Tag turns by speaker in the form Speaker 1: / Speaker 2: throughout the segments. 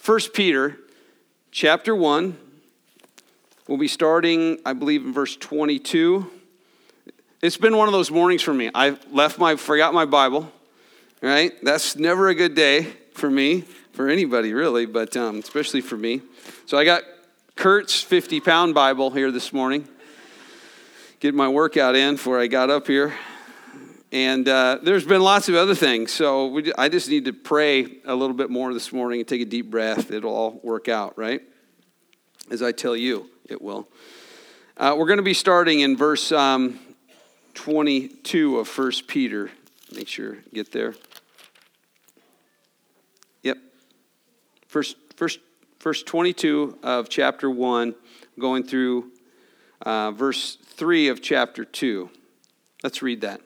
Speaker 1: 1 Peter chapter 1. We'll be starting, I believe, in verse 22. It's been one of those mornings for me. I forgot my Bible, right? That's never a good day for me, for anybody really, but especially for me. So I got Kurt's 50-pound Bible here this morning. Getting my workout in before I got up here. And there's been lots of other things. So I just need to pray a little bit more this morning and take a deep breath. It'll all work out, right? As I tell you, it will. We're going to be starting in verse 22 of 1 Peter. Make sure you get there. Yep. Verse 22 of chapter 1, going through verse 3 of chapter 2. Let's read that.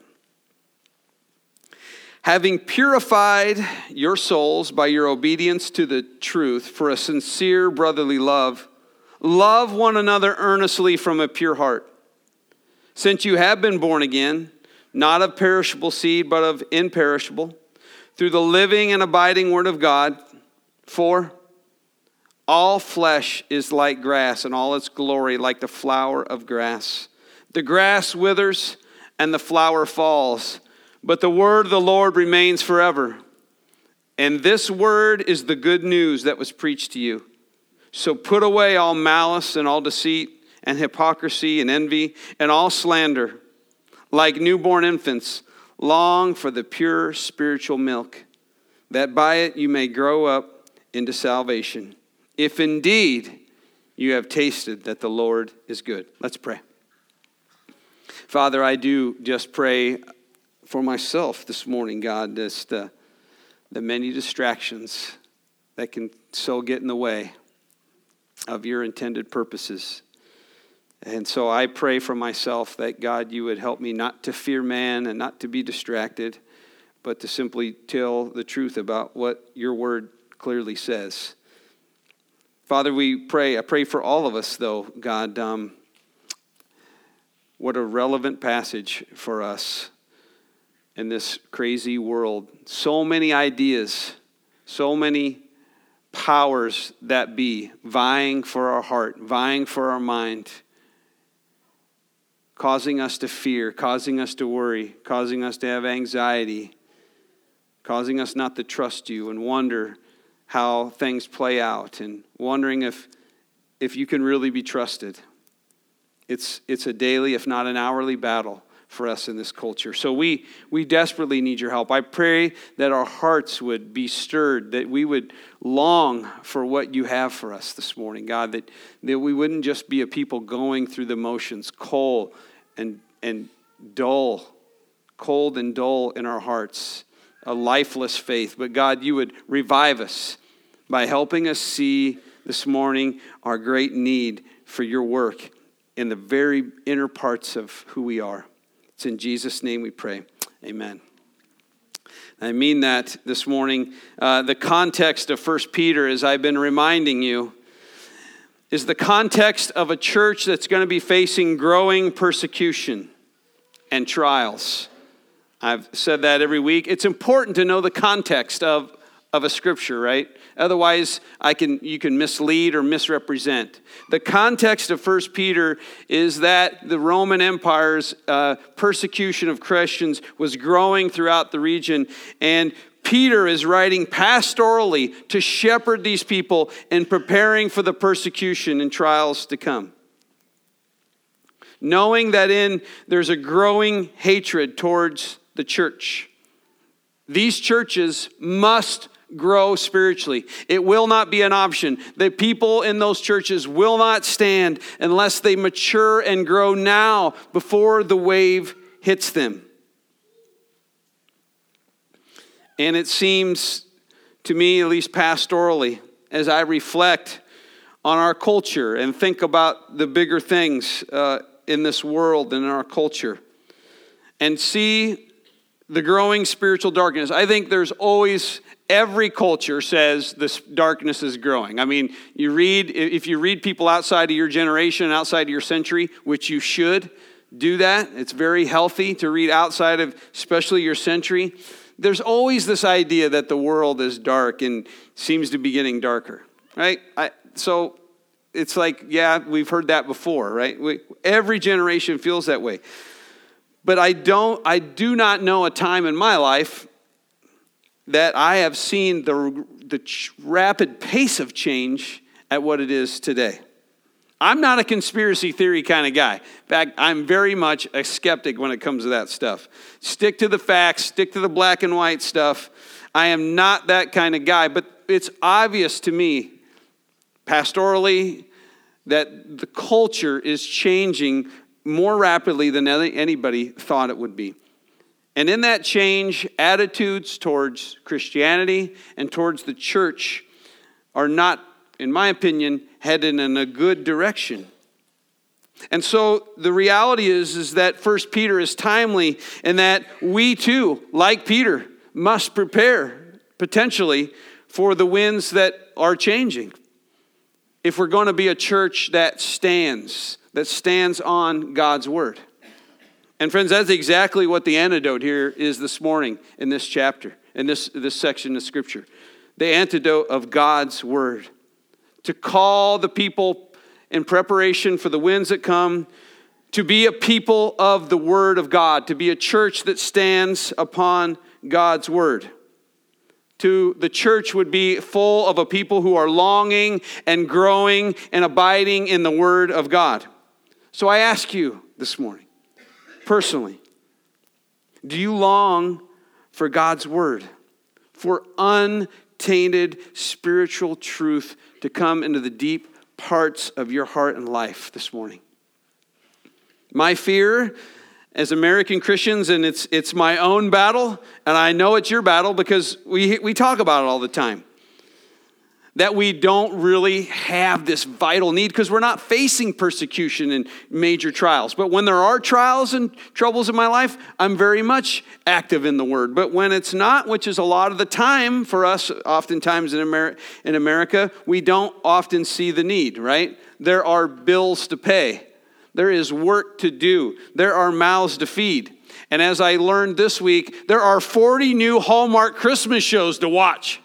Speaker 1: Having purified your souls by your obedience to the truth for a sincere brotherly love, love one another earnestly from a pure heart. Since you have been born again, not of perishable seed, but of imperishable, through the living and abiding word of God. For all flesh is like grass, and all its glory like the flower of grass. The grass withers, and the flower falls, but the word of the Lord remains forever. And this word is the good news that was preached to you. So put away all malice and all deceit and hypocrisy and envy and all slander. Like newborn infants, long for the pure spiritual milk, that by it you may grow up into salvation, if indeed you have tasted that the Lord is good. Let's pray. Father, I do just pray for myself this morning, God, just the many distractions that can so get in the way of your intended purposes. And so I pray for myself that, God, you would help me not to fear man and not to be distracted, but to simply tell the truth about what your word clearly says. Father, I pray for all of us, though, God. What a relevant passage for us in this crazy world. So many ideas, so many powers that be, vying for our heart, vying for our mind, causing us to fear, causing us to worry, causing us to have anxiety, causing us not to trust you and wonder how things play out and wondering if you can really be trusted. It's a daily, if not an hourly battle for us in this culture. So we desperately need your help. I pray that our hearts would be stirred, that we would long for what you have for us this morning, God, that we wouldn't just be a people going through the motions, cold and dull in our hearts, a lifeless faith. But God, you would revive us by helping us see this morning our great need for your work in the very inner parts of who we are. It's in Jesus' name we pray. Amen. I mean that this morning. The context of 1 Peter, as I've been reminding you, is the context of a church that's going to be facing growing persecution and trials. I've said that every week. It's important to know the context of a scripture, right? Otherwise, you can mislead or misrepresent. The context of 1 Peter is that the Roman Empire's persecution of Christians was growing throughout the region, and Peter is writing pastorally to shepherd these people and preparing for the persecution and trials to come. Knowing that there's a growing hatred towards the church. These churches must grow spiritually. It will not be an option. The people in those churches will not stand unless they mature and grow now before the wave hits them. And it seems to me, at least pastorally, as I reflect on our culture and think about the bigger things in this world and in our culture, and see the growing spiritual darkness. I think there's always, every culture says this darkness is growing. I mean, if you read people outside of your generation, outside of your century, which you should do that. It's very healthy to read outside of especially your century. there's always this idea that the world is dark and seems to be getting darker, right? So it's like, yeah, we've heard that before, right? Every generation feels that way. But I do not know a time in my life that I have seen the rapid pace of change at what it is today. I'm not a conspiracy theory kind of guy. In fact, I'm very much a skeptic when it comes to that stuff. Stick to the facts, stick to the black and white stuff. I am not that kind of guy, but it's obvious to me, pastorally, that the culture is changing more rapidly than anybody thought it would be. And in that change, attitudes towards Christianity and towards the church are not, in my opinion, headed in a good direction. And so the reality is that 1 Peter is timely in that we too, like Peter, must prepare potentially for the winds that are changing. If we're going to be a church that stands on God's word. And friends, that's exactly what the antidote here is this morning in this chapter, in this section of Scripture. The antidote of God's word. To call the people in preparation for the winds that come, to be a people of the word of God, to be a church that stands upon God's word. The church would be full of a people who are longing and growing and abiding in the word of God. So I ask you this morning, personally, do you long for God's word, for untainted spiritual truth to come into the deep parts of your heart and life this morning? My fear as American Christians, and it's my own battle, and I know it's your battle because we talk about it all the time, that we don't really have this vital need because we're not facing persecution and major trials. But when there are trials and troubles in my life, I'm very much active in the Word. But when it's not, which is a lot of the time for us, oftentimes in America, we don't often see the need, right? There are bills to pay. There is work to do. There are mouths to feed. And as I learned this week, there are 40 new Hallmark Christmas shows to watch.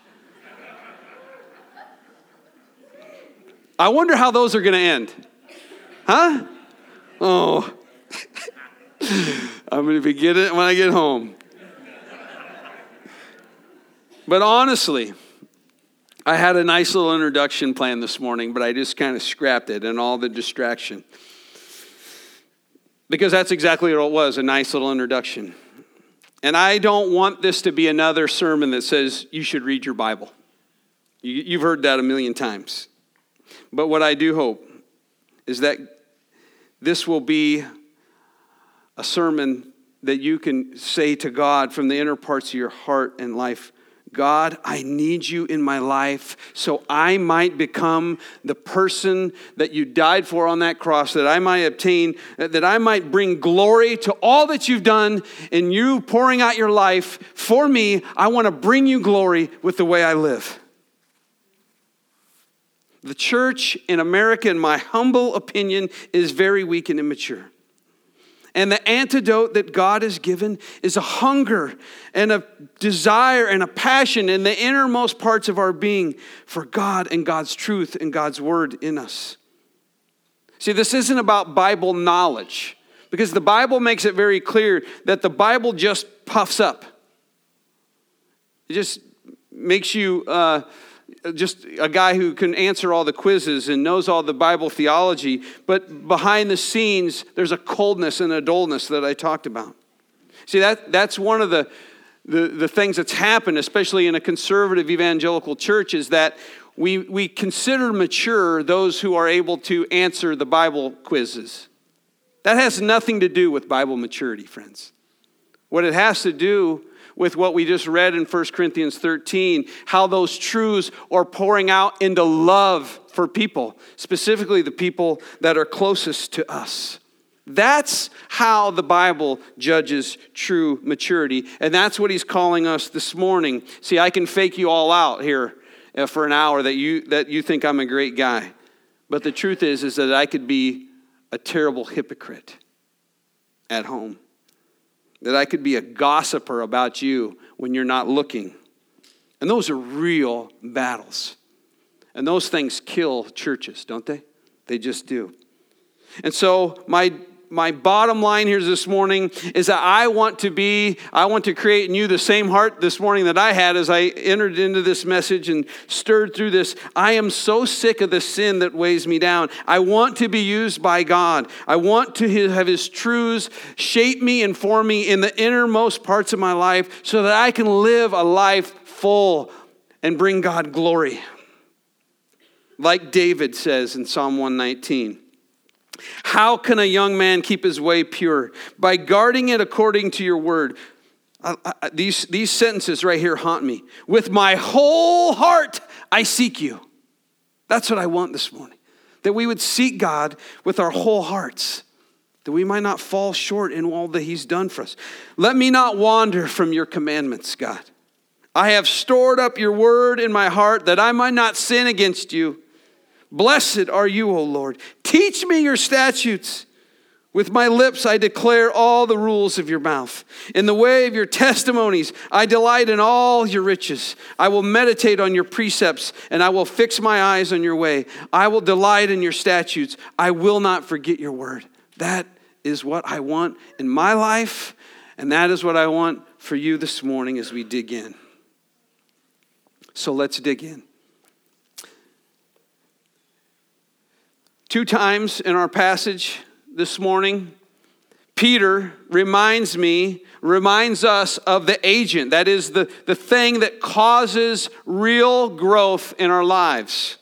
Speaker 1: I wonder how those are going to end. Huh? Oh. I'm going to begin it when I get home. But honestly, I had a nice little introduction planned this morning, but I just kind of scrapped it and all the distraction. Because that's exactly what it was, a nice little introduction. And I don't want this to be another sermon that says you should read your Bible. You've heard that a million times. But what I do hope is that this will be a sermon that you can say to God from the inner parts of your heart and life, God, I need you in my life so I might become the person that you died for on that cross, that I might obtain, that I might bring glory to all that you've done in you pouring out your life for me. I want to bring you glory with the way I live. The church in America, in my humble opinion, is very weak and immature. And the antidote that God has given is a hunger and a desire and a passion in the innermost parts of our being for God and God's truth and God's word in us. See, this isn't about Bible knowledge, because the Bible makes it very clear that the Bible just puffs up. It just makes you just a guy who can answer all the quizzes and knows all the Bible theology, but behind the scenes, there's a coldness and a dullness that I talked about. See, that's one of the things that's happened, especially in a conservative evangelical church, is that we consider mature those who are able to answer the Bible quizzes. That has nothing to do with Bible maturity, friends. What it has to do with what we just read in 1 Corinthians 13, how those truths are pouring out into love for people, specifically the people that are closest to us. That's how the Bible judges true maturity, and that's what he's calling us this morning. See, I can fake you all out here for an hour that you think I'm a great guy, but the truth is that I could be a terrible hypocrite at home. That I could be a gossiper about you when you're not looking. And those are real battles. And those things kill churches, don't they? They just do. And so my bottom line here this morning is that I want to create in you the same heart this morning that I had as I entered into this message and stirred through this. I am so sick of the sin that weighs me down. I want to be used by God. I want to have His truths shape me and form me in the innermost parts of my life so that I can live a life full and bring God glory. Like David says in Psalm 119. How can a young man keep his way pure? By guarding it according to your word. These sentences right here haunt me. With my whole heart, I seek you. That's what I want this morning. That we would seek God with our whole hearts. That we might not fall short in all that He's done for us. Let me not wander from your commandments, God. I have stored up your word in my heart that I might not sin against you. Blessed are you, O Lord. Teach me your statutes. With my lips I declare all the rules of your mouth. In the way of your testimonies I delight in all your riches. I will meditate on your precepts, and I will fix my eyes on your way. I will delight in your statutes. I will not forget your word. That is what I want in my life, and that is what I want for you this morning as we dig in. So let's dig in. 2 times in our passage this morning, Peter reminds us of the agent. That is the thing that causes real growth in our lives.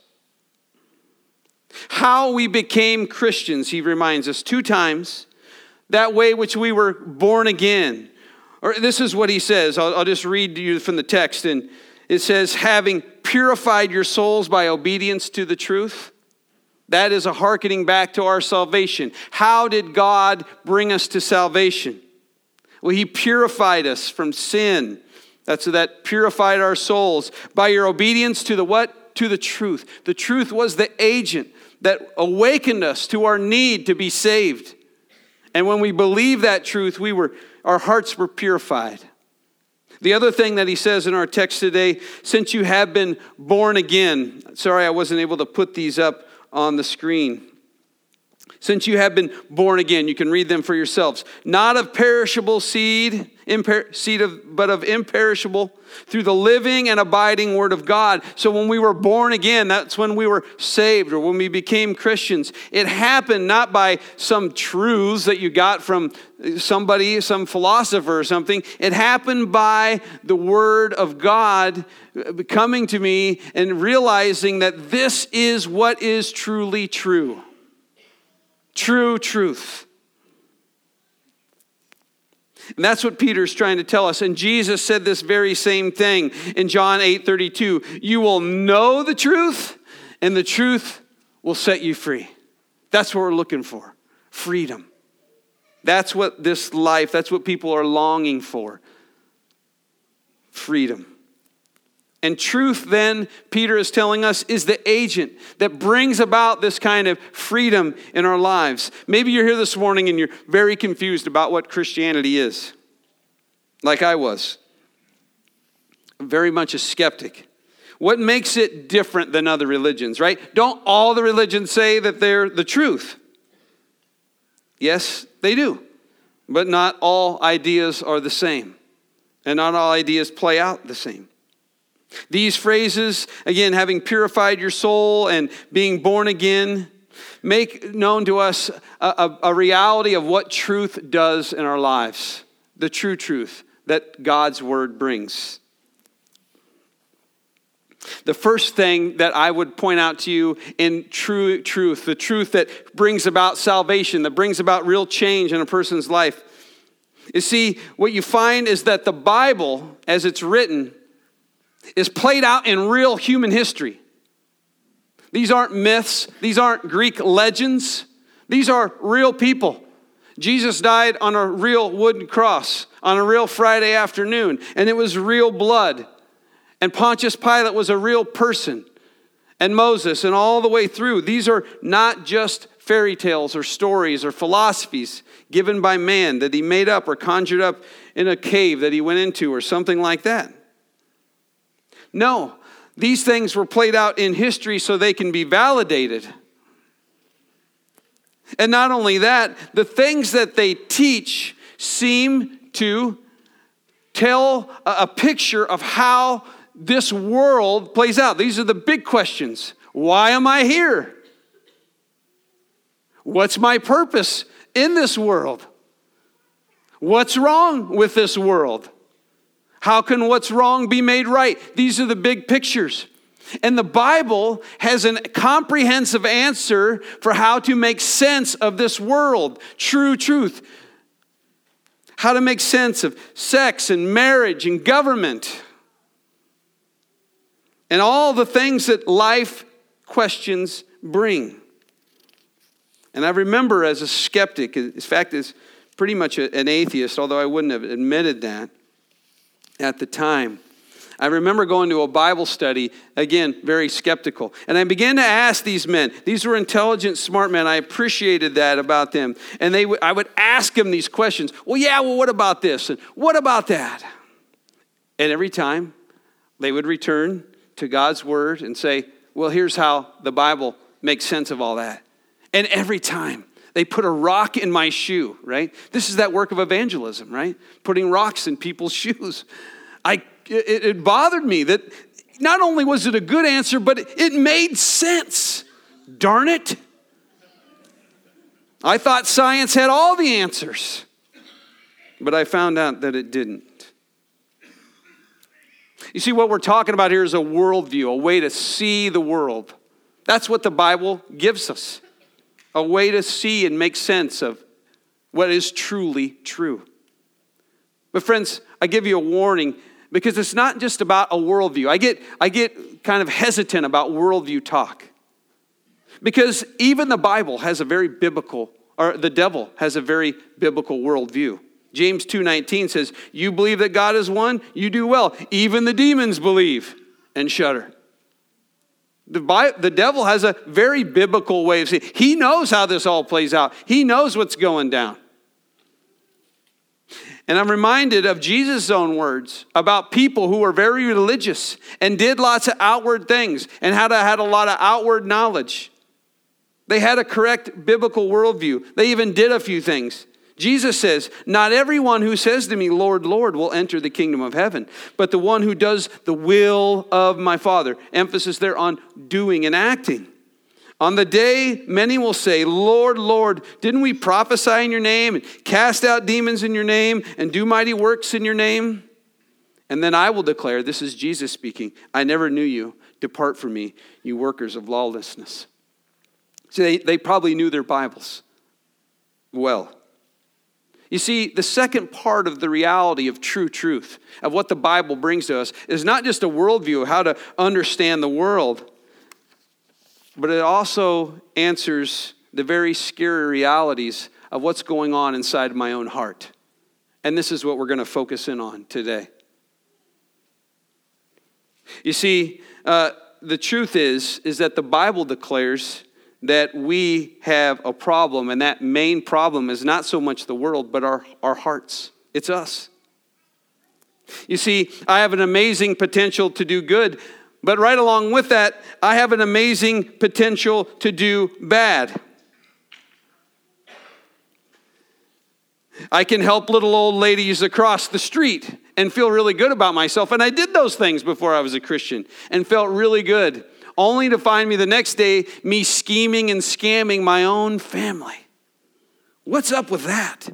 Speaker 1: How we became Christians, he reminds us 2 times. That way which we were born again. Or this is what he says. I'll just read to you from the text. And it says, having purified your souls by obedience to the truth. That is a hearkening back to our salvation. How did God bring us to salvation? Well, He purified us from sin. That purified our souls by your obedience to the what? To the truth. The truth was the agent that awakened us to our need to be saved. And when we believed that truth, our hearts were purified. The other thing that he says in our text today, since you have been born again. Sorry, I wasn't able to put these up on the screen. Since you have been born again, you can read them for yourselves. Not of perishable seed, but of imperishable, through the living and abiding word of God. So when we were born again, that's when we were saved, or when we became Christians. It happened not by some truths that you got from somebody, some philosopher or something. It happened by the word of God coming to me and realizing that this is what is truly true. True truth. And that's what Peter's trying to tell us. And Jesus said this very same thing in John 8:32. You will know the truth, and the truth will set you free. That's what we're looking for. Freedom. That's what this life, that's what people are longing for. Freedom. And truth, then, Peter is telling us, is the agent that brings about this kind of freedom in our lives. Maybe you're here this morning and you're very confused about what Christianity is, like I was. Very much a skeptic. What makes it different than other religions, right? Don't all the religions say that they're the truth? Yes, they do. But not all ideas are the same. And not all ideas play out the same. These phrases, again, having purified your soul and being born again, make known to us a reality of what truth does in our lives. The true truth that God's word brings. The first thing that I would point out to you in true truth, the truth that brings about salvation, that brings about real change in a person's life, is see, what you find is that the Bible, as it's written, is played out in real human history. These aren't myths. These aren't Greek legends. These are real people. Jesus died on a real wooden cross on a real Friday afternoon, and it was real blood. And Pontius Pilate was a real person. And Moses, and all the way through. These are not just fairy tales or stories or philosophies given by man that he made up or conjured up in a cave that he went into or something like that. No, these things were played out in history so they can be validated. And not only that, the things that they teach seem to tell a picture of how this world plays out. These are the big questions. Why am I here? What's my purpose in this world? What's wrong with this world? How can what's wrong be made right? These are the big pictures. And the Bible has a comprehensive answer for how to make sense of this world. True truth. How to make sense of sex and marriage and government. And all the things that life questions bring. And I remember as a skeptic, in fact, as pretty much an atheist, although I wouldn't have admitted that at the time. I remember going to a Bible study, again, very skeptical. And I began to ask these men. These were intelligent, smart men. I appreciated that about them. And I would ask them these questions. Well, what about this? And what about that? And every time they would return to God's word and say, well, here's how the Bible makes sense of all that. And every time they put a rock in my shoe, right? This is that work of evangelism, right? Putting rocks in people's shoes. It bothered me that not only was it a good answer, but it made sense. Darn it. I thought science had all the answers, but I found out that it didn't. You see, what we're talking about here is a worldview, a way to see the world. That's what the Bible gives us. A way to see and make sense of what is truly true. But friends, I give you a warning because it's not just about a worldview. I get kind of hesitant about worldview talk. Because even the Bible has a very biblical, or the devil has a very biblical worldview. James 2:19 says, you believe that God is one, you do well. Even the demons believe and shudder. The devil has a very biblical way of saying, he knows how this all plays out. He knows what's going down. And I'm reminded of Jesus' own words about people who were very religious and did lots of outward things and had a lot of outward knowledge. They had a correct biblical worldview. They even did a few things. Jesus says, not everyone who says to me, Lord, Lord, will enter the kingdom of heaven, but the one who does the will of my Father. Emphasis there on doing and acting. On the day, many will say, Lord, Lord, didn't we prophesy in your name and cast out demons in your name and do mighty works in your name? And then I will declare, this is Jesus speaking, I never knew you. Depart from me, you workers of lawlessness. See, they probably knew their Bibles well. You see, the second part of the reality of true truth, of what the Bible brings to us, is not just a worldview of how to understand the world, but it also answers the very scary realities of what's going on inside my own heart. And this is what we're going to focus in on today. You see, the truth is that the Bible declares that we have a problem, and that main problem is not so much the world, but our hearts. It's us. You see, I have an amazing potential to do good, but right along with that, I have an amazing potential to do bad. I can help little old ladies across the street and feel really good about myself, and I did those things before I was a Christian and felt really good. Only to find me the next day, me scheming and scamming my own family. What's up with that?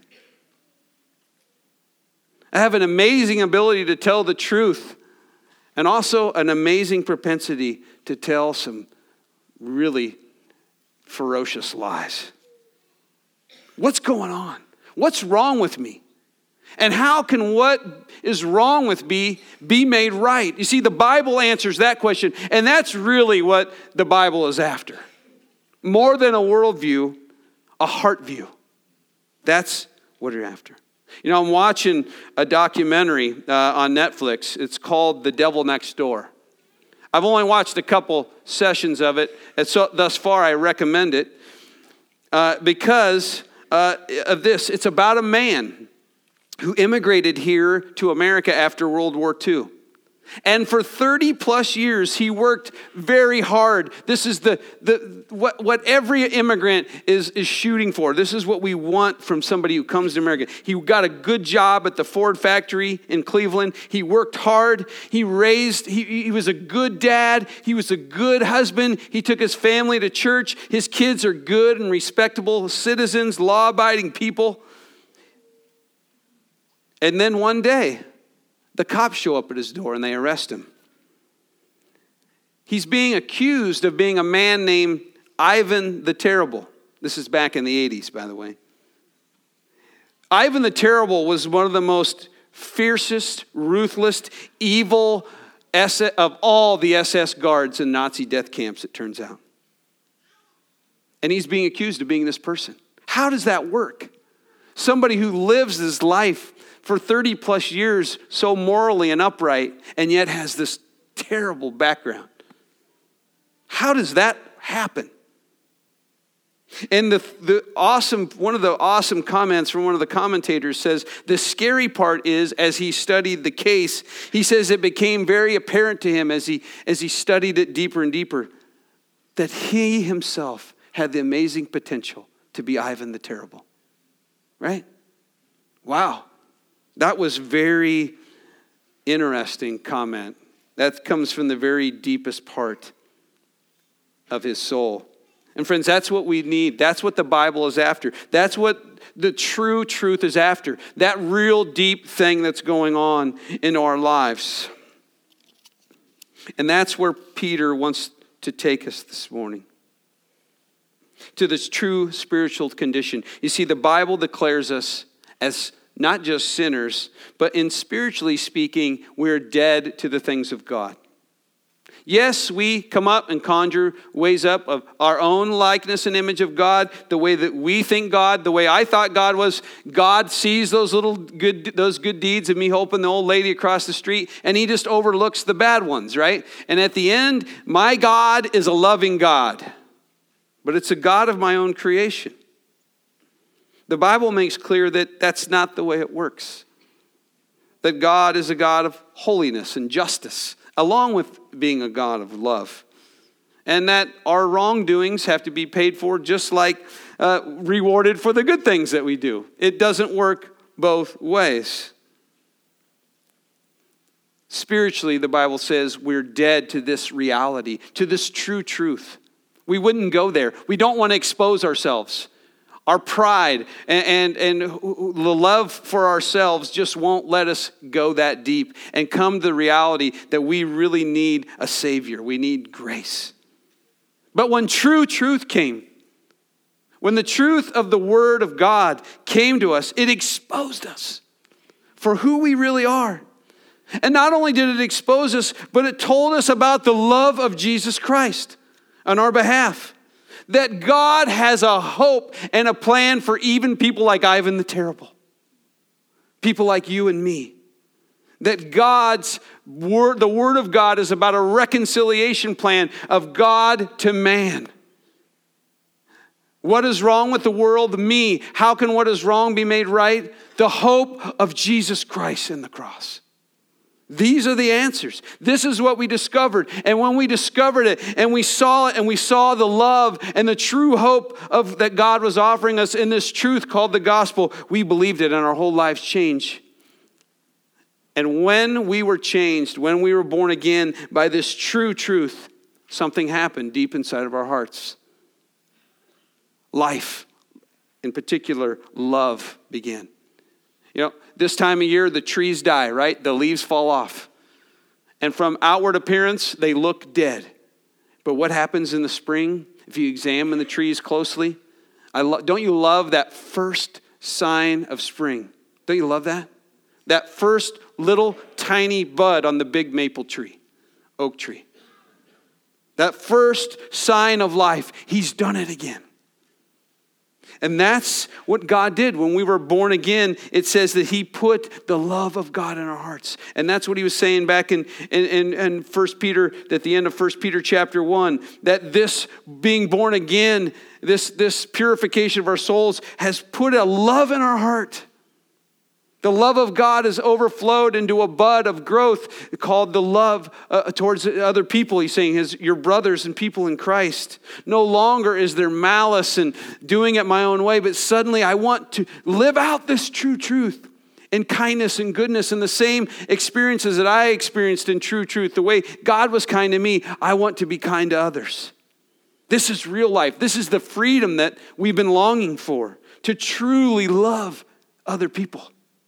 Speaker 1: I have an amazing ability to tell the truth and also an amazing propensity to tell some really ferocious lies. What's going on? What's wrong with me? And how can what is wrong with me be made right? You see, the Bible answers that question, and that's really what the Bible is after. More than a worldview, a heart view. That's what you're after. You know, I'm watching a documentary on Netflix. It's called The Devil Next Door. I've only watched a couple sessions of it, and so thus far I recommend it. because of this. It's about a man who immigrated here to America after World War II. And for 30 plus years, he worked very hard. This is what every immigrant is shooting for. This is what we want from somebody who comes to America. He got a good job at the Ford factory in Cleveland. He worked hard. He was a good dad. He was a good husband. He took his family to church. His kids are good and respectable citizens, law-abiding people. And then one day, the cops show up at his door and they arrest him. He's being accused of being a man named Ivan the Terrible. This is back in the 80s, by the way. Ivan the Terrible was one of the most fiercest, ruthless, evil of all the SS guards in Nazi death camps, it turns out. And he's being accused of being this person. How does that work? Somebody who lives his life for 30 plus years so morally and upright, and yet has this terrible background. How does that happen? And one of the awesome comments from one of the commentators says, the scary part is, as he studied the case, he says it became very apparent to him as he studied it deeper and deeper, that he himself had the amazing potential to be Ivan the Terrible. Right? Wow. That was very interesting comment. That comes from the very deepest part of his soul. And friends, that's what we need. That's what the Bible is after. That's what the true truth is after. That real deep thing that's going on in our lives. And that's where Peter wants to take us this morning. To this true spiritual condition. You see, the Bible declares us as not just sinners, but in spiritually speaking, we're dead to the things of God. Yes, we come up and conjure ways up of our own likeness and image of God, the way that we think God, the way I thought God was. God sees those good deeds of me helping the old lady across the street, and he just overlooks the bad ones, right? And at the end, my God is a loving God, but it's a God of my own creation. The Bible makes clear that that's not the way it works. That God is a God of holiness and justice, along with being a God of love. And that our wrongdoings have to be paid for just like rewarded for the good things that we do. It doesn't work both ways. Spiritually, the Bible says we're dead to this reality, to this true truth. We wouldn't go there. We don't want to expose ourselves. Our pride and the love for ourselves just won't let us go that deep and come to the reality that we really need a Savior. We need grace. But when true truth came, when the truth of the Word of God came to us, it exposed us for who we really are. And not only did it expose us, but it told us about the love of Jesus Christ on our behalf. That God has a hope and a plan for even people like Ivan the Terrible. People like you and me. That God's word, the Word of God, is about a reconciliation plan of God to man. What is wrong with the world? Me. How can what is wrong be made right? The hope of Jesus Christ in the cross. These are the answers. This is what we discovered. And when we discovered it and we saw it and we saw the love and the true hope of that God was offering us in this truth called the gospel, we believed it and our whole lives changed. And when we were changed, when we were born again by this true truth, something happened deep inside of our hearts. Life, in particular, love began. You know, this time of year, the trees die, right? The leaves fall off. And from outward appearance, they look dead. But what happens in the spring, if you examine the trees closely? Don't you love that first sign of spring? Don't you love that? That first little tiny bud on the big maple tree, oak tree. That first sign of life, he's done it again. And that's what God did. When we were born again, it says that he put the love of God in our hearts. And that's what he was saying back in 1 Peter, at the end of 1 Peter chapter 1, that this being born again, this purification of our souls has put a love in our heart. The love of God has overflowed into a bud of growth called the love towards other people. He's saying, your brothers and people in Christ. No longer is there malice and doing it my own way, but suddenly I want to live out this true truth in kindness and goodness, and the same experiences that I experienced in true truth. The way God was kind to me, I want to be kind to others. This is real life. This is the freedom that we've been longing for, to truly love other people.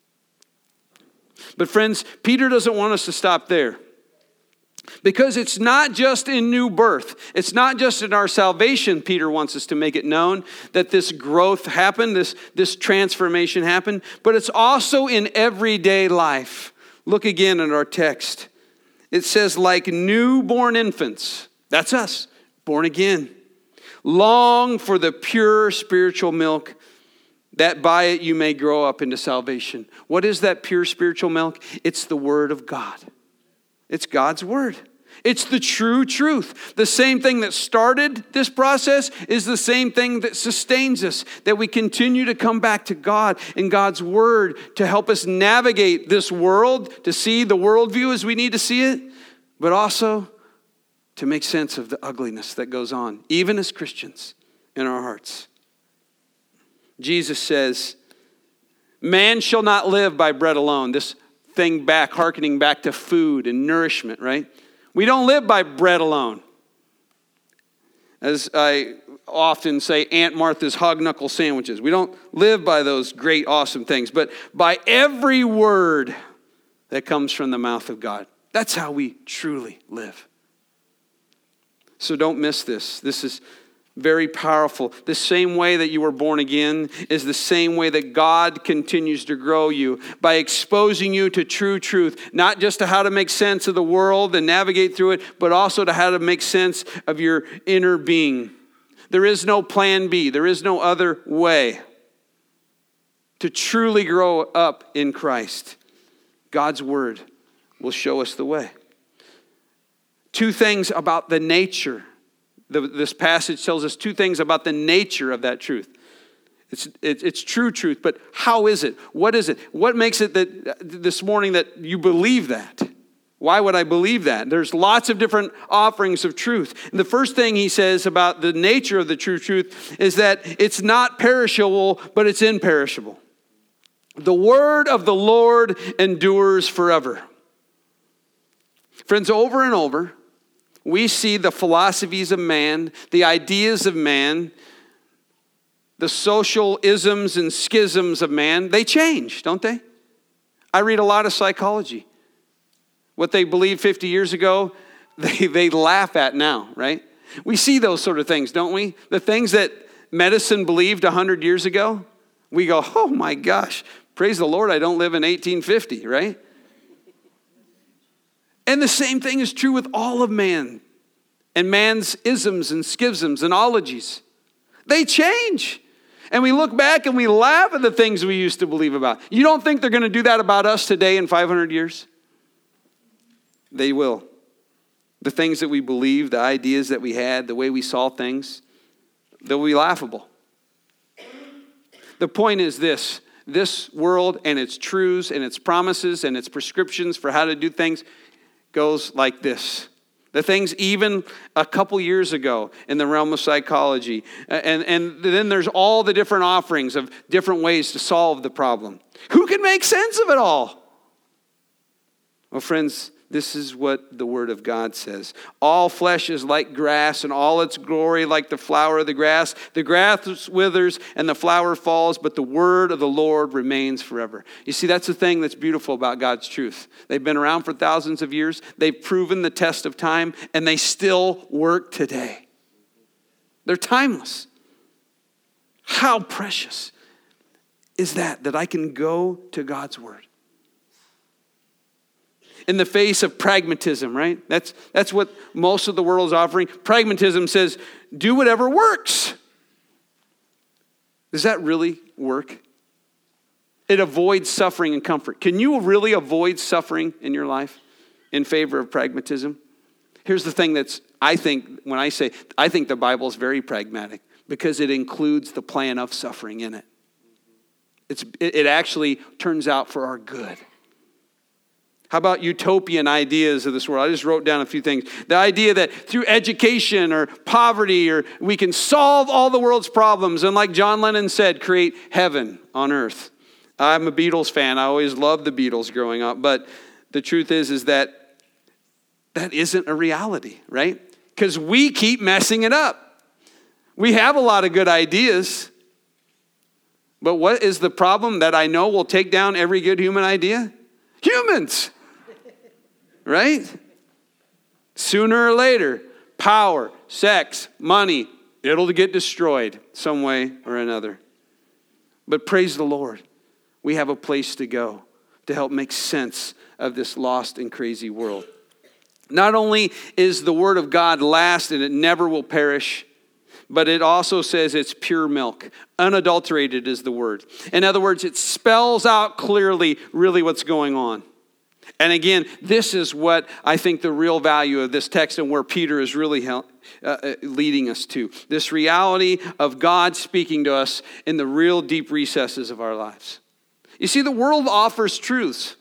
Speaker 1: But friends, Peter doesn't want us to stop there. Because it's not just in new birth. It's not just in our salvation, Peter wants us to make it known that this growth happened, this transformation happened. But it's also in everyday life. Look again at our text. It says, like newborn infants. That's us, born again. Long for the pure spiritual milk, that by it you may grow up into salvation. What is that pure spiritual milk? It's the Word of God. It's God's Word. It's the true truth. The same thing that started this process is the same thing that sustains us, that we continue to come back to God and God's Word to help us navigate this world, to see the worldview as we need to see it, but also to make sense of the ugliness that goes on, even as Christians, in our hearts. Jesus says, man shall not live by bread alone. This thing hearkening back to food and nourishment, right? We don't live by bread alone. As I often say, Aunt Martha's hog knuckle sandwiches. We don't live by those great, awesome things, but by every word that comes from the mouth of God. That's how we truly live. So don't miss this. This is very powerful. The same way that you were born again is the same way that God continues to grow you by exposing you to true truth, not just to how to make sense of the world and navigate through it, but also to how to make sense of your inner being. There is no plan B. There is no other way to truly grow up in Christ. God's Word will show us the way. Two things about the nature. This passage tells us two things about the nature of that truth. It's true truth, but how is it? What is it? What makes it that this morning that you believe that? Why would I believe that? There's lots of different offerings of truth. And the first thing he says about the nature of the true truth is that it's not perishable, but it's imperishable. The word of the Lord endures forever. Friends, over and over, we see the philosophies of man, the ideas of man, the social isms and schisms of man. They change, don't they? I read a lot of psychology. What they believed 50 years ago, they laugh at now, right? We see those sort of things, don't we? The things that medicine believed 100 years ago, we go, oh my gosh, praise the Lord, I don't live in 1850, right? And the same thing is true with all of man and man's isms and schisms and ologies. They change. And we look back and we laugh at the things we used to believe about. You don't think they're going to do that about us today in 500 years? They will. The things that we believe, the ideas that we had, the way we saw things, they'll be laughable. The point is this world and its truths and its promises and its prescriptions for how to do things goes like this. The things even a couple years ago in the realm of psychology. And then there's all the different offerings of different ways to solve the problem. Who can make sense of it all? Well, friends, this is what the Word of God says. All flesh is like grass, and all its glory like the flower of the grass. The grass withers and the flower falls, but the word of the Lord remains forever. You see, that's the thing that's beautiful about God's truth. They've been around for thousands of years. They've proven the test of time, and they still work today. They're timeless. How precious is that I can go to God's Word? In the face of pragmatism, right? That's what most of the world is offering. Pragmatism says, do whatever works. Does that really work? It avoids suffering and comfort. Can you really avoid suffering in your life in favor of pragmatism? Here's the thing I think the Bible is very pragmatic because it includes the plan of suffering in it. It actually turns out for our good. How about utopian ideas of this world? I just wrote down a few things. The idea that through education or poverty or we can solve all the world's problems and, like John Lennon said, create heaven on earth. I'm a Beatles fan. I always loved the Beatles growing up. But the truth is that isn't a reality, right? Because we keep messing it up. We have a lot of good ideas. But what is the problem that I know will take down every good human idea? Humans. Right? Sooner or later, power, sex, money, it'll get destroyed some way or another. But praise the Lord. We have a place to go to help make sense of this lost and crazy world. Not only is the word of God last and it never will perish, but it also says it's pure milk. Unadulterated is the word. In other words, it spells out clearly really what's going on. And again, this is what I think the real value of this text and where Peter is really leading us to. This reality of God speaking to us in the real deep recesses of our lives. You see, the world offers truths.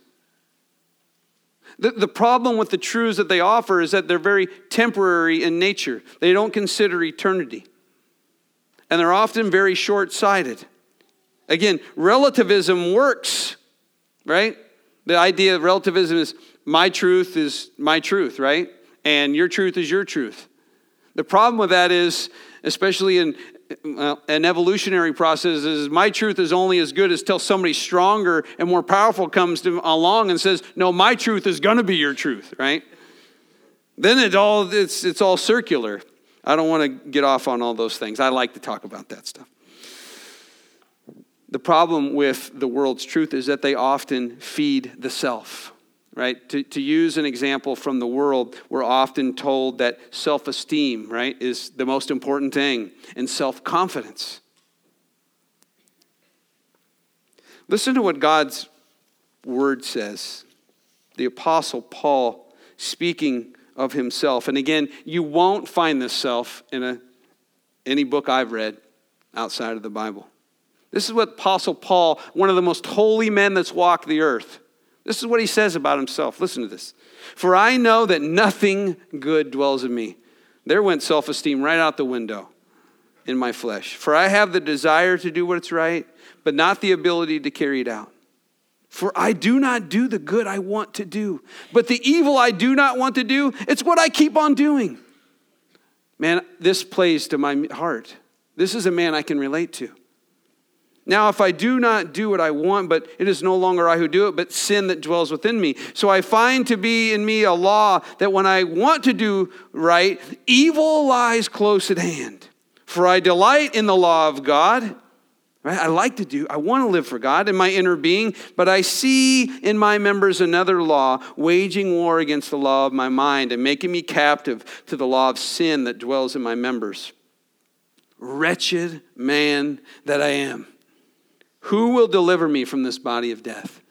Speaker 1: The problem with the truths that they offer is that they're very temporary in nature. They don't consider eternity. And they're often very short-sighted. Again, relativism works, right? The idea of relativism is my truth, right? And your truth is your truth. The problem with that is, especially in an evolutionary process, is my truth is only as good as till somebody stronger and more powerful comes along and says, no, my truth is going to be your truth, right? Then it's all circular. I don't want to get off on all those things. I like to talk about that stuff. The problem with the world's truth is that they often feed the self, right? To use an example from the world, we're often told that self-esteem, right, is the most important thing, and self-confidence. Listen to what God's word says. The Apostle Paul speaking of himself. And again, you won't find this self in any book I've read outside of the Bible. This is what Apostle Paul, one of the most holy men that's walked the earth, this is what he says about himself. Listen to this. For I know that nothing good dwells in me. There went self-esteem right out the window in my flesh. For I have the desire to do what's right, but not the ability to carry it out. For I do not do the good I want to do, but the evil I do not want to do, it's what I keep on doing. Man, this plays to my heart. This is a man I can relate to. Now, if I do not do what I want, but it is no longer I who do it, but sin that dwells within me. So I find to be in me a law that when I want to do right, evil lies close at hand. For I delight in the law of God. Right? I want to live for God in my inner being, but I see in my members another law, waging war against the law of my mind and making me captive to the law of sin that dwells in my members. Wretched man that I am. Who will deliver me from this body of death?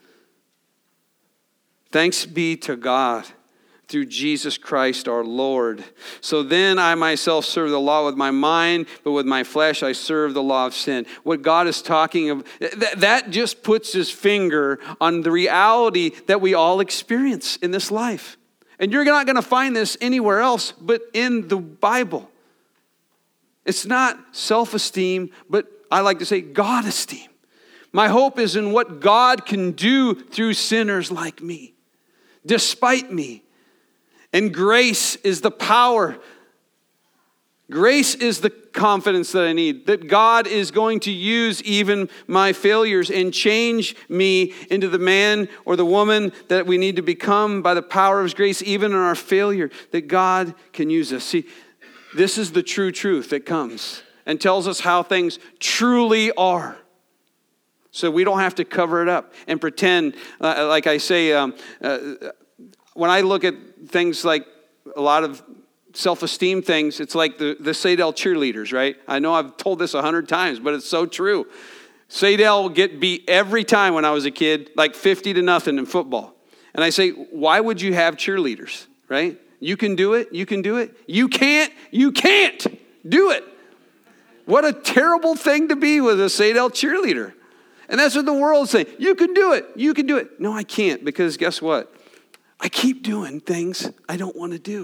Speaker 1: Thanks be to God through Jesus Christ our Lord. So then I myself serve the law with my mind, but with my flesh I serve the law of sin. What God is talking of, that just puts his finger on the reality that we all experience in this life. And you're not going to find this anywhere else but in the Bible. It's not self-esteem, but I like to say God-esteem. My hope is in what God can do through sinners like me, despite me. And grace is the power. Grace is the confidence that I need, that God is going to use even my failures and change me into the man or the woman that we need to become by the power of his grace, even in our failure, that God can use us. See, this is the true truth that comes and tells us how things truly are. So we don't have to cover it up and pretend, like I say, when I look at things like a lot of self-esteem things, it's like the Sadell cheerleaders, right? I know I've told this 100 times, but it's so true. Sadell would get beat every time when I was a kid, like 50-0 in football. And I say, why would you have cheerleaders, right? You can do it. You can do it. You can't do it. What a terrible thing to be with a Sadell cheerleader. And that's what the world's saying. You can do it. You can do it. No, I can't, because guess what? I keep doing things I don't want to do.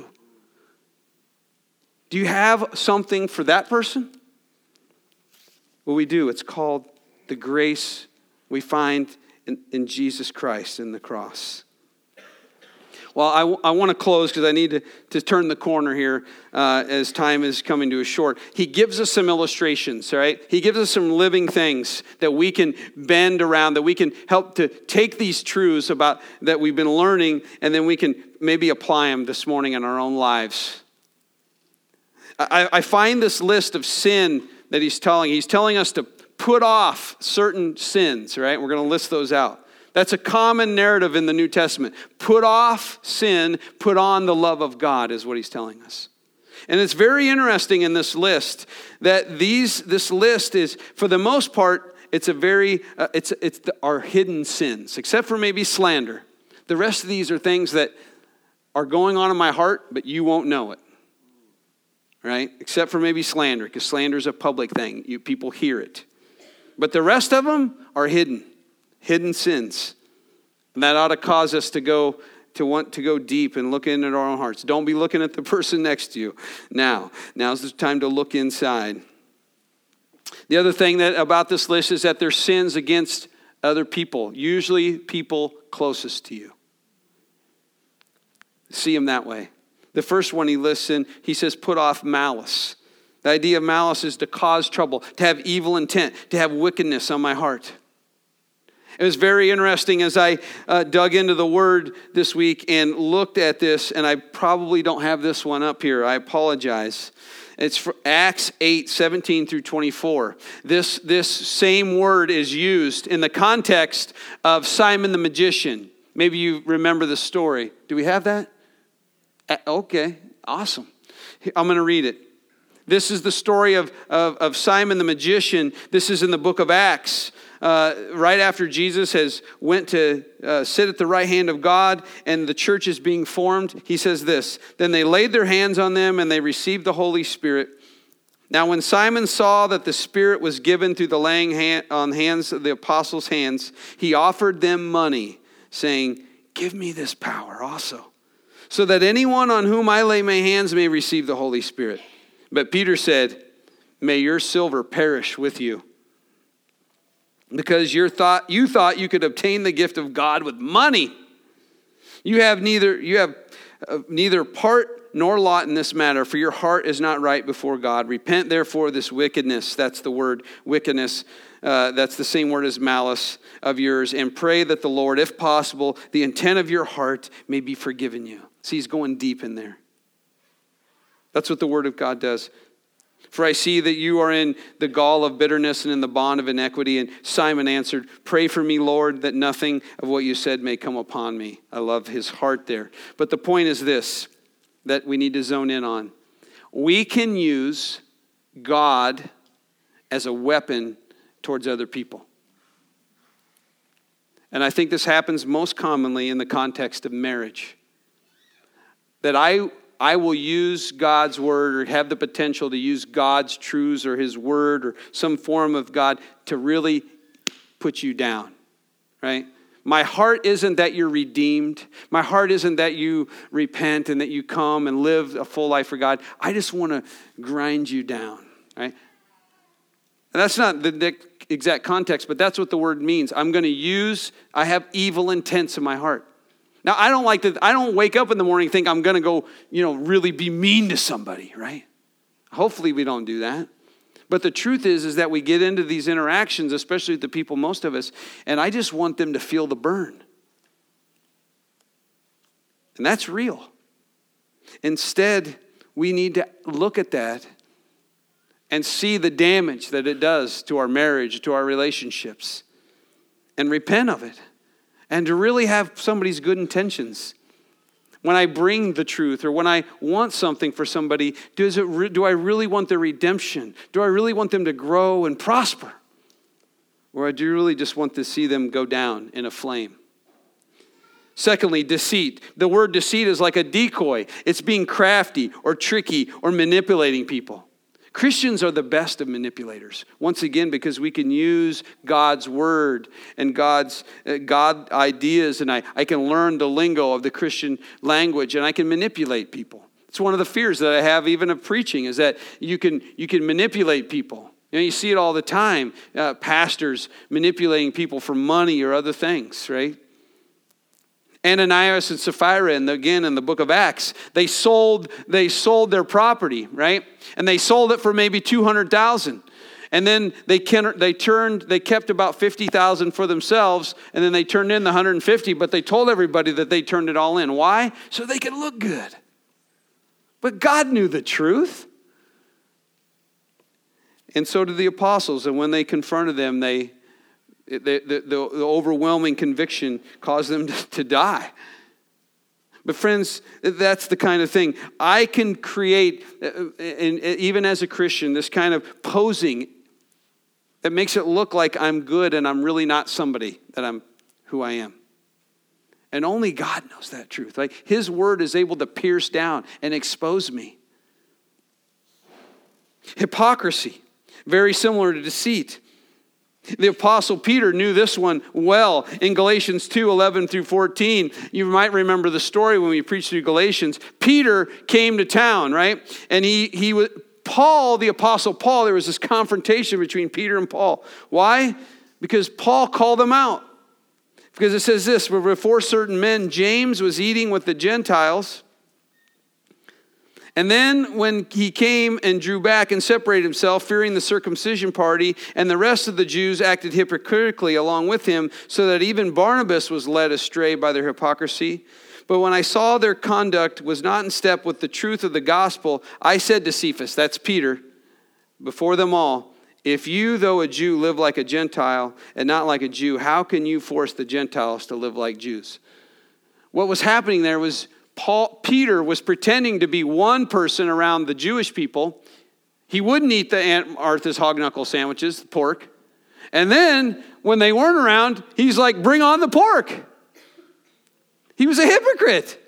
Speaker 1: Do you have something for that person? Well, we do. It's called the grace we find in Jesus Christ in the cross. Well, I want to close because I need to turn the corner here as time is coming to a short. He gives us some illustrations, right? He gives us some living things that we can bend around, that we can help to take these truths about that we've been learning, and then we can maybe apply them this morning in our own lives. I find this list of sin that he's telling us to put off certain sins, right? We're going to list those out. That's a common narrative in the New Testament. Put off sin, put on the love of God is what he's telling us. And it's very interesting in this list that this list is, for the most part, it's our hidden sins, except for maybe slander. The rest of these are things that are going on in my heart, but you won't know it. Right? Except for maybe slander, because slander is a public thing. People hear it. But the rest of them are hidden sins. And that ought to cause us to want to go deep and look into our own hearts. Don't be looking at the person next to you now. Now's the time to look inside. The other thing about this list is that there's sins against other people, usually people closest to you. See them that way. The first one he lists he says, put off malice. The idea of malice is to cause trouble, to have evil intent, to have wickedness on my heart. It was very interesting as I dug into the word this week and looked at this, and I probably don't have this one up here. I apologize. It's for Acts 8:17 through 24. This same word is used in the context of Simon the magician. Maybe you remember the story. Do we have that? Okay, awesome. I'm going to read it. This is the story of Simon the magician. This is in the book of Acts. Right after Jesus has went to sit at the right hand of God and the church is being formed, he says this, then they laid their hands on them and they received the Holy Spirit. Now when Simon saw that the Spirit was given through the laying on hands of the apostles' hands, he offered them money, saying, give me this power also, so that anyone on whom I lay my hands may receive the Holy Spirit. But Peter said, may your silver perish with you, because you thought you could obtain the gift of God with money. You have neither part nor lot in this matter, for your heart is not right before God. Repent therefore this wickedness, that's the word wickedness, that's the same word as malice of yours, and pray that the Lord, if possible, the intent of your heart may be forgiven you. See, he's going deep in there. That's what the word of God does. For I see that you are in the gall of bitterness and in the bond of iniquity. And Simon answered, pray for me, Lord, that nothing of what you said may come upon me. I love his heart there. But the point is this, that we need to zone in on. We can use God as a weapon towards other people. And I think this happens most commonly in the context of marriage. That I will use God's word, or have the potential to use God's truths or his word or some form of God to really put you down, right? My heart isn't that you're redeemed. My heart isn't that you repent and that you come and live a full life for God. I just want to grind you down, right? And that's not the exact context, but that's what the word means. I have evil intents in my heart. Now, I don't wake up in the morning and think I'm going to go, really be mean to somebody, right? Hopefully we don't do that. But the truth is that we get into these interactions, especially with the people, most of us, and I just want them to feel the burn. And that's real. Instead, we need to look at that and see the damage that it does to our marriage, to our relationships, and repent of it. And to really have somebody's good intentions. When I bring the truth or when I want something for somebody, do I really want their redemption? Do I really want them to grow and prosper? Or do you really just want to see them go down in a flame? Secondly, deceit. The word deceit is like a decoy. It's being crafty or tricky or manipulating people. Christians are the best of manipulators. Once again, because we can use God's word and God ideas, and I can learn the lingo of the Christian language, and I can manipulate people. It's one of the fears that I have even of preaching, is that you can manipulate people. You see it all the time, pastors manipulating people for money or other things, right? Ananias and Sapphira, and again in the book of Acts, they sold their property, right? And they sold it for maybe $200,000. And then they kept about $50,000 for themselves, and then they turned in the $150,000, but they told everybody that they turned it all in. Why? So they could look good. But God knew the truth. And so did the apostles, and when they confronted them, the overwhelming conviction caused them to die. But friends, that's the kind of thing. I can create, and even as a Christian, this kind of posing that makes it look like I'm good and I'm really not somebody that I'm who I am. And only God knows that truth. Like His word is able to pierce down and expose me. Hypocrisy, very similar to deceit. The Apostle Peter knew this one well. In Galatians 2:11 through 14, you might remember the story when we preached through Galatians. Peter came to town, right? And he was Paul, the Apostle Paul. There was this confrontation between Peter and Paul. Why? Because Paul called them out. Because it says this: before certain men, James was eating with the Gentiles. And then when he came and drew back and separated himself, fearing the circumcision party, and the rest of the Jews acted hypocritically along with him, so that even Barnabas was led astray by their hypocrisy. But when I saw their conduct was not in step with the truth of the gospel, I said to Cephas, that's Peter, before them all, if you, though a Jew, live like a Gentile and not like a Jew, how can you force the Gentiles to live like Jews? What was happening there was Peter was pretending to be one person around the Jewish people. He wouldn't eat the Aunt Martha's hog knuckle sandwiches, the pork. And then when they weren't around, he's like, bring on the pork. He was a hypocrite.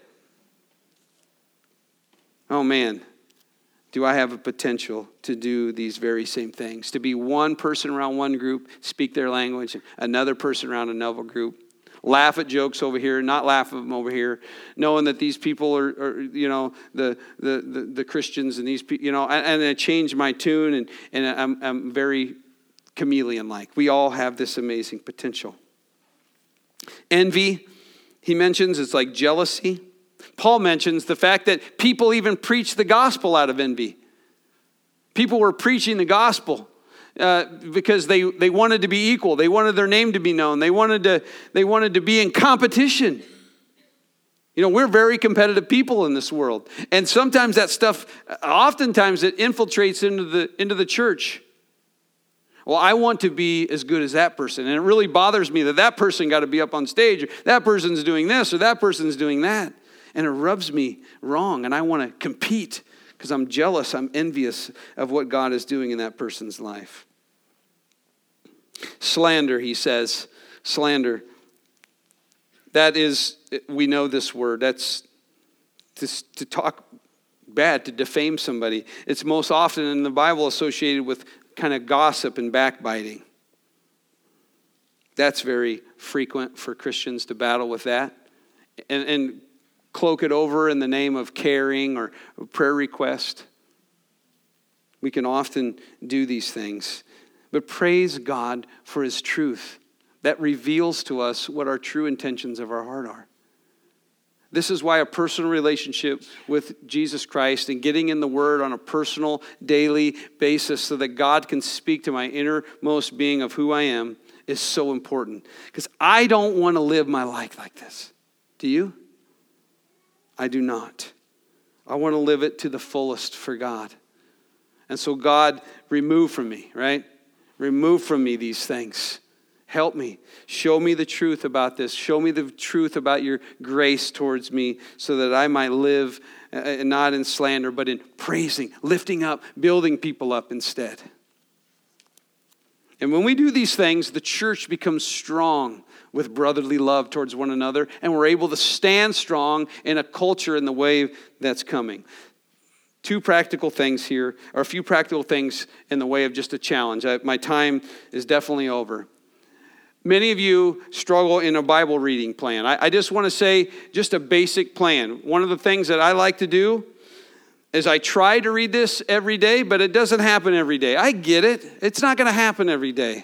Speaker 1: Oh man, do I have a potential to do these very same things? To be one person around one group, speak their language, another person around another group. Laugh at jokes over here, not laugh at them over here, knowing that these people are the Christians and these people, and I change my tune and I'm very chameleon-like. We all have this amazing potential. Envy, he mentions, it's like jealousy. Paul mentions the fact that people even preach the gospel out of envy. People were preaching the gospel because they wanted to be equal. They wanted their name to be known. They wanted to be in competition. We're very competitive people in this world. And sometimes that stuff, oftentimes it infiltrates into the church. Well, I want to be as good as that person. And it really bothers me that person got to be up on stage, or that person's doing this, or that person's doing that. And it rubs me wrong. And I want to compete because I'm jealous, I'm envious of what God is doing in that person's life. Slander, he says. Slander. That is, we know this word. That's to talk bad, to defame somebody. It's most often in the Bible associated with kind of gossip and backbiting. That's very frequent for Christians to battle with that. And cloak it over in the name of caring or prayer request. We can often do these things. But praise God for His truth that reveals to us what our true intentions of our heart are. This is why a personal relationship with Jesus Christ and getting in the Word on a personal, daily basis so that God can speak to my innermost being of who I am is so important. Because I don't want to live my life like this. Do you? I do not. I want to live it to the fullest for God. And so God, remove from me, right? Remove from me these things. Help me. Show me the truth about this. Show me the truth about your grace towards me so that I might live not in slander, but in praising, lifting up, building people up instead. And when we do these things, the church becomes strong with brotherly love towards one another, and we're able to stand strong in a culture in the wave that's coming. Two practical things here, or a few practical things in the way of just a challenge. My time is definitely over. Many of you struggle in a Bible reading plan. I just want to say just a basic plan. One of the things that I like to do is I try to read this every day, but it doesn't happen every day. I get it. It's not going to happen every day.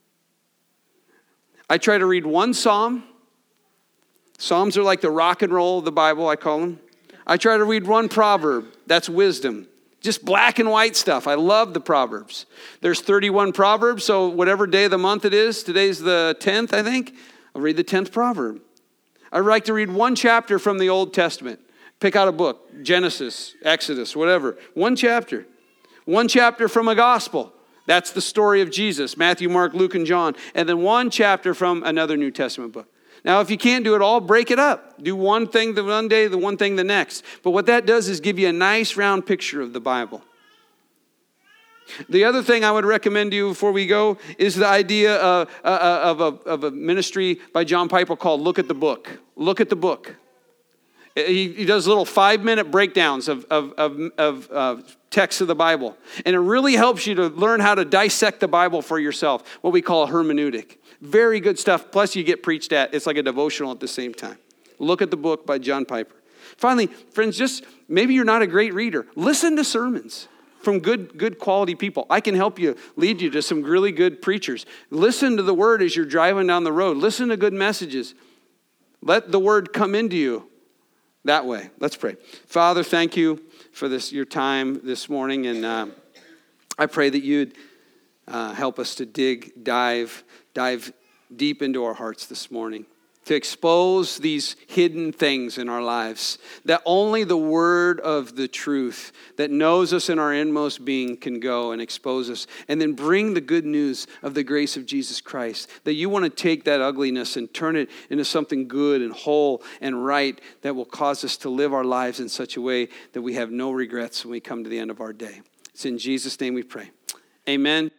Speaker 1: I try to read one psalm. Psalms are like the rock and roll of the Bible, I call them. I try to read one proverb. That's wisdom. Just black and white stuff. I love the Proverbs. There's 31 Proverbs, so whatever day of the month it is, today's the 10th, I think, I'll read the 10th proverb. I like to read one chapter from the Old Testament. Pick out a book, Genesis, Exodus, whatever. One chapter. One chapter from a gospel. That's the story of Jesus, Matthew, Mark, Luke, and John. And then one chapter from another New Testament book. Now, if you can't do it all, break it up. Do one thing the one day, the one thing the next. But what that does is give you a nice round picture of the Bible. The other thing I would recommend to you before we go is the idea of a ministry by John Piper called Look at the Book. Look at the Book. He does little 5-minute breakdowns of texts of the Bible. And it really helps you to learn how to dissect the Bible for yourself, what we call hermeneutic. Very good stuff. Plus you get preached at. It's like a devotional at the same time. Look at the Book by John Piper. Finally, friends, just maybe you're not a great reader. Listen to sermons from good quality people. I can help you, lead you to some really good preachers. Listen to the word as you're driving down the road. Listen to good messages. Let the word come into you that way. Let's pray. Father, thank you for your time this morning. And I pray that you'd help us to dive deep into our hearts this morning, to expose these hidden things in our lives that only the word of the truth that knows us in our inmost being can go and expose us, and then bring the good news of the grace of Jesus Christ, that you want to take that ugliness and turn it into something good and whole and right that will cause us to live our lives in such a way that we have no regrets when we come to the end of our day. It's in Jesus' name we pray. Amen.